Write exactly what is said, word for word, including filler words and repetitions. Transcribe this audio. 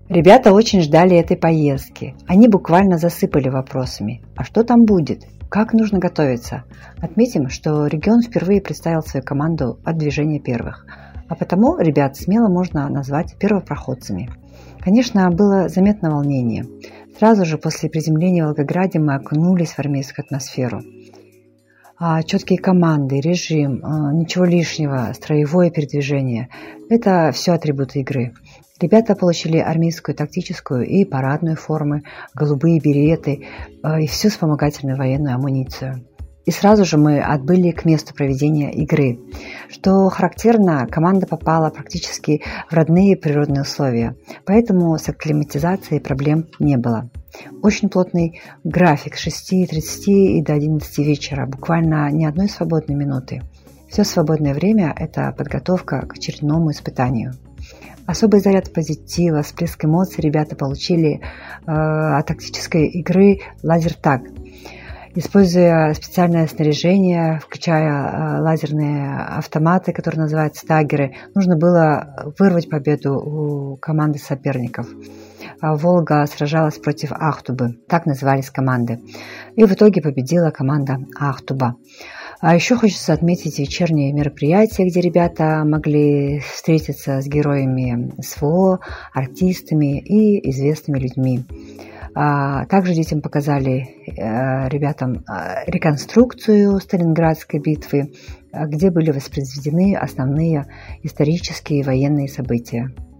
Ребята очень ждали этой поездки. Они буквально засыпали вопросами. А что там будет? Как нужно готовиться? Отметим, что регион впервые представил свою команду от движения первых. А потому ребят смело можно назвать первопроходцами. Конечно, было заметно волнение. Сразу же после приземления в Волгограде мы окунулись в армейскую атмосферу. А четкие команды, режим, ничего лишнего, строевое передвижение – это все атрибуты игры. Ребята получили армейскую тактическую и парадную формы, голубые береты и всю вспомогательную военную амуницию. И сразу же мы отбыли к месту проведения игры. Что характерно, команда попала практически в родные природные условия, поэтому с акклиматизацией проблем не было. Очень плотный график с шести тридцати и до одиннадцати вечера, буквально ни одной свободной минуты. Все свободное время – это подготовка к очередному испытанию. Особый заряд позитива, всплеск эмоций ребята получили э, от тактической игры «Лазертаг». Используя специальное снаряжение, включая э, лазерные автоматы, которые называются «Таггеры», нужно было вырвать победу у команды соперников. «Волга» сражалась против «Ахтубы», так назывались команды. И в итоге победила команда «Ахтуба». А еще хочется отметить вечерние мероприятия, где ребята могли встретиться с героями СВО, артистами и известными людьми. Также детям показали, ребятам, реконструкцию Сталинградской битвы, где были воспроизведены основные исторические и военные события.